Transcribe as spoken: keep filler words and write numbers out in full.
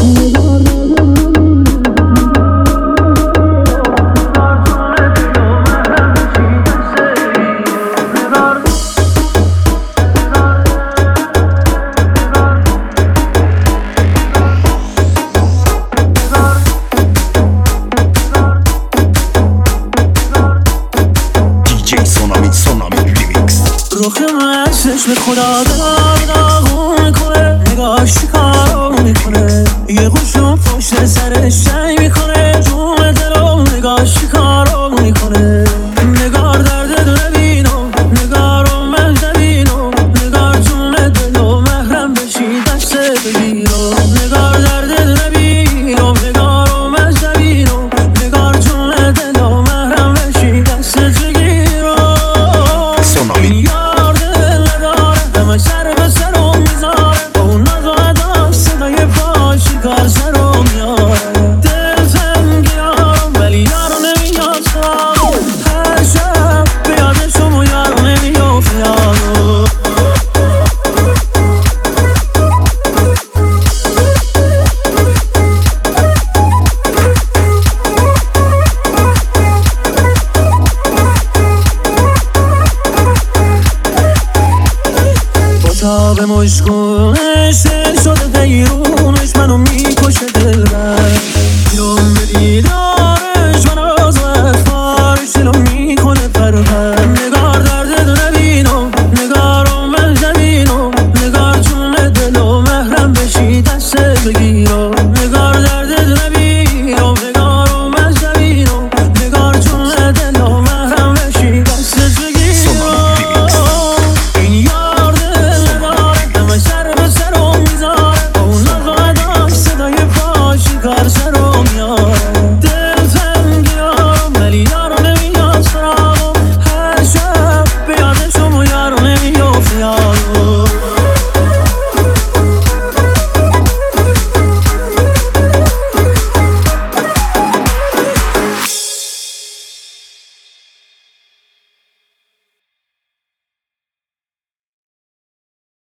چشم خدا دار داغون میکنه، نگاهش چیکار میکنه، یه خوشم پشت سرش سعی میکنه، جون دلم نگاهش چیکار میکنه. نگار درد دو نبینم، نگارم من نبینم، نگار جون دلم محرم بشی دست بگیرم. نگار درد دو نبینم، نگارم من نبینم، نگار جون دلم محرم بشی دست بگیرم. سر به سرم میذاره با اون ناز و ادا صدای پاش کار سرم میاره. دل تنگیارم ولی یارو نمیاشم، هر شب به یادشم و یارو نمیافتم. تاب مشکونش دل شده دیرونش منو میکشه دلبر. بیرون به دیدارش من آز و اخبارش دلو میکنه پرپر. نگار درد دو نبینم، نگارم من نبینم، نگار جون دلو محرم بشی دست بگیرم.